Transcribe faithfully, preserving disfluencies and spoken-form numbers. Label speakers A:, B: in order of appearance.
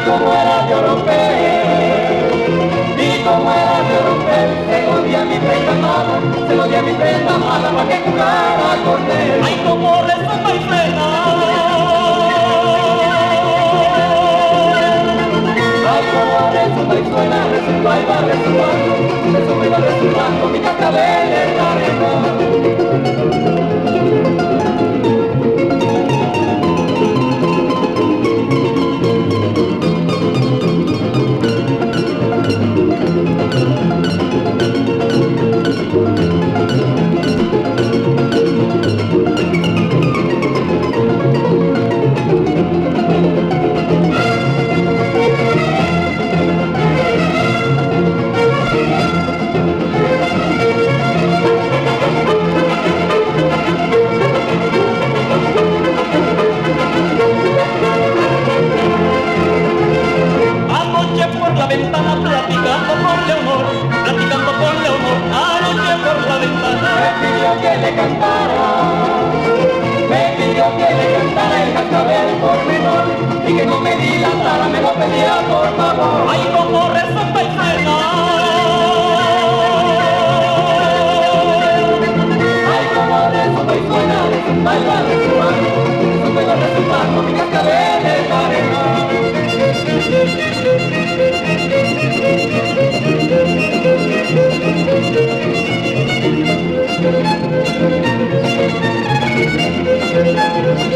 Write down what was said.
A: como era de Oropel, y como era de Oropel, se lo di a mi prenda mala, se lo di a mi prenda mala para que jugara con él.
B: Ay, como rezaba y frena.
A: Ay, como resuena y suena, resuena y va resumando, resuena y va resumando mi cascabel en la arena.
B: Por la ventana platicando con Leonor, platicando con Leonor, anoche por la ventana.
A: Me pidió que le cantara, me pidió que le cantara el cascabel por menor, y que no me dilatara, me lo pedía por favor.
B: Ay, como rezaba y frena.
A: Ay, como rezumba y suena, rezumba y va resumando, rezumba y va resumando mi cascabel en la arena. Thank you.